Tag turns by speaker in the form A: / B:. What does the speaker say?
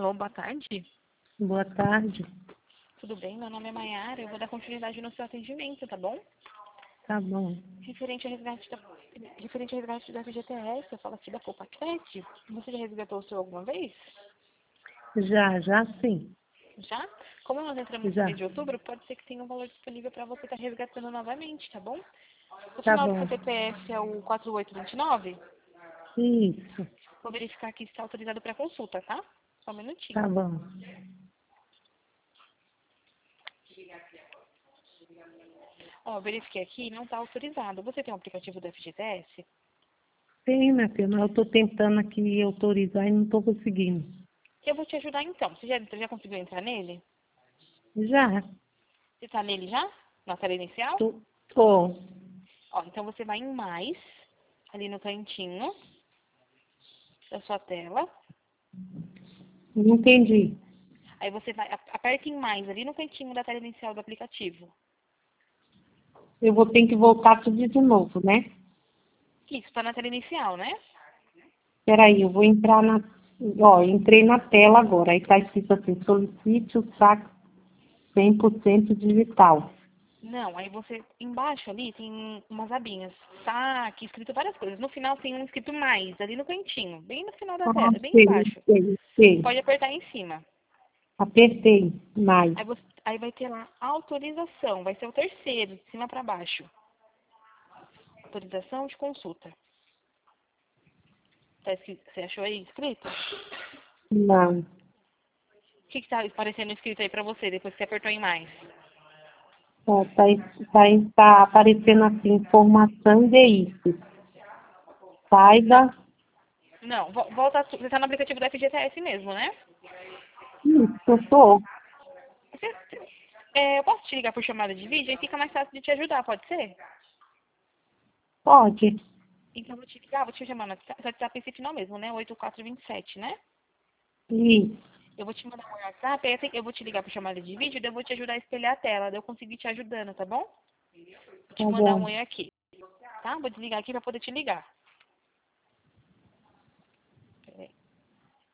A: Alô, boa tarde.
B: Boa tarde.
A: Tudo bem? Meu nome é Maiara. Eu vou dar continuidade no seu atendimento, tá bom?
B: Tá bom.
A: Referente ao resgate da FGTS, eu falo aqui da Copaquete. Você já resgatou o seu alguma vez?
B: Já sim.
A: Já? Como nós entramos no
B: Já.
A: mês de outubro, pode ser que tenha um valor disponível para você estar resgatando novamente, tá bom? O
B: Tá
A: final do
B: bom.
A: seu CPF é o 4829.
B: Isso.
A: Vou verificar aqui se está autorizado para consulta, tá? Só um
B: Tá
A: minutinho.
B: bom.
A: Ó, verifiquei aqui, não está autorizado. Você tem um aplicativo do FGTS?
B: Tem, minha filha, mas eu tô tentando aqui autorizar e não tô conseguindo.
A: Eu vou te ajudar então. Você já conseguiu entrar nele?
B: Já.
A: Você está nele já? Na tela inicial?
B: Tô.
A: Ó, então você vai em mais, ali no cantinho da sua tela.
B: Não entendi.
A: Aí você vai, aperta em mais, ali no cantinho da tela inicial do aplicativo.
B: Eu vou ter que voltar tudo de novo, né?
A: Isso, tá na tela inicial, né?
B: Peraí, eu vou entrar na... Ó, entrei na tela agora. Aí tá escrito assim, solicite o saque 100% digital.
A: Não, aí você, embaixo ali tem umas abinhas, saque, escrito várias coisas. No final tem um escrito mais, ali no cantinho, bem no final da
B: Ah,
A: tela, bem
B: sei,
A: embaixo.
B: sei,
A: Você
B: sei.
A: pode apertar em cima.
B: Apertei mais.
A: Aí vai ter lá autorização, vai ser o terceiro, de cima para baixo. Autorização de consulta. Tá escrito, você achou aí escrito?
B: Não.
A: O que tá aparecendo escrito aí pra você, depois que você apertou em mais?
B: Ó, tá aparecendo assim, informação de isso.
A: Não,
B: Saiba.
A: não, volta, você tá no aplicativo da FGTS mesmo, né?
B: Isso, eu tô.
A: Eu posso te ligar por chamada de vídeo, aí fica mais fácil de te ajudar, pode ser?
B: Pode.
A: Então eu vou te ligar, vou te chamar no WhatsApp esse final mesmo, né? 8427, né?
B: Isso,
A: Eu vou te mandar um WhatsApp, aí eu vou te ligar por chamada de vídeo, daí eu vou te ajudar a espelhar a tela, daí eu conseguir te ajudando, tá bom? Vou te
B: tá
A: mandar um
B: bom.
A: oi aqui, tá? Vou desligar aqui pra poder te ligar.